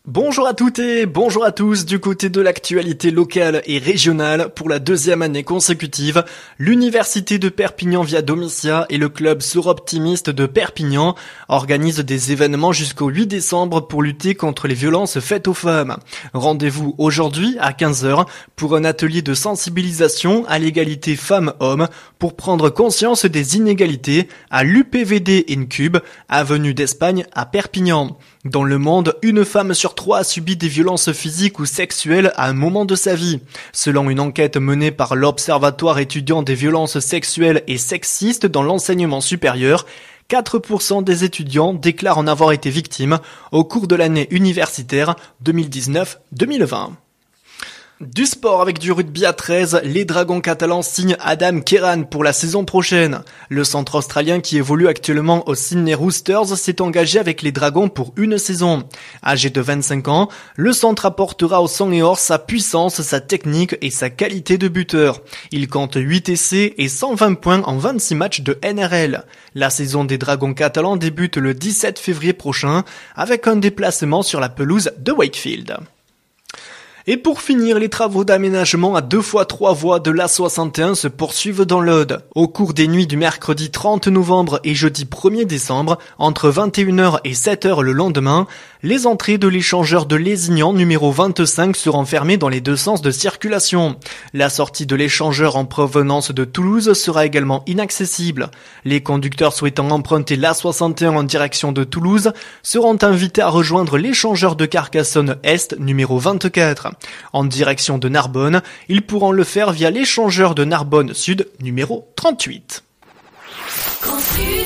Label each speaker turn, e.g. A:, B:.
A: Bonjour à toutes et bonjour à tous. Du côté de l'actualité locale et régionale, pour la deuxième année consécutive, l'Université de Perpignan via Domitia et le club Soroptimiste de Perpignan organisent des événements jusqu'au 8 décembre pour lutter contre les violences faites aux femmes. Rendez-vous aujourd'hui à 15h pour un atelier de sensibilisation à l'égalité femmes-hommes pour prendre conscience des inégalités à l'UPVD Incube, avenue d'Espagne à Perpignan. Dans le monde, une femme sur 3 a subi des violences physiques ou sexuelles à un moment de sa vie. Selon une enquête menée par l'Observatoire étudiant des violences sexuelles et sexistes dans l'enseignement supérieur, 4% des étudiants déclarent en avoir été victimes au cours de l'année universitaire 2019-2020. Du sport avec du rugby à 13, les Dragons catalans signent Adam Kerran pour la saison prochaine. Le centre australien qui évolue actuellement aux Sydney Roosters s'est engagé avec les Dragons pour une saison. Âgé de 25 ans, le centre apportera aux sang et or sa puissance, sa technique et sa qualité de buteur. Il compte 8 essais et 120 points en 26 matchs de NRL. La saison des Dragons catalans débute le 17 février prochain avec un déplacement sur la pelouse de Wakefield. Et pour finir, les travaux d'aménagement à 2x3 voies de l'A61 se poursuivent dans l'Aude. Au cours des nuits du mercredi 30 novembre et jeudi 1er décembre, entre 21h et 7h le lendemain, les entrées de l'échangeur de Lézignan numéro 25 seront fermées dans les deux sens de circulation. La sortie de l'échangeur en provenance de Toulouse sera également inaccessible. Les conducteurs souhaitant emprunter l'A61 en direction de Toulouse seront invités à rejoindre l'échangeur de Carcassonne Est numéro 24. En direction de Narbonne, ils pourront le faire via l'échangeur de Narbonne Sud numéro 38.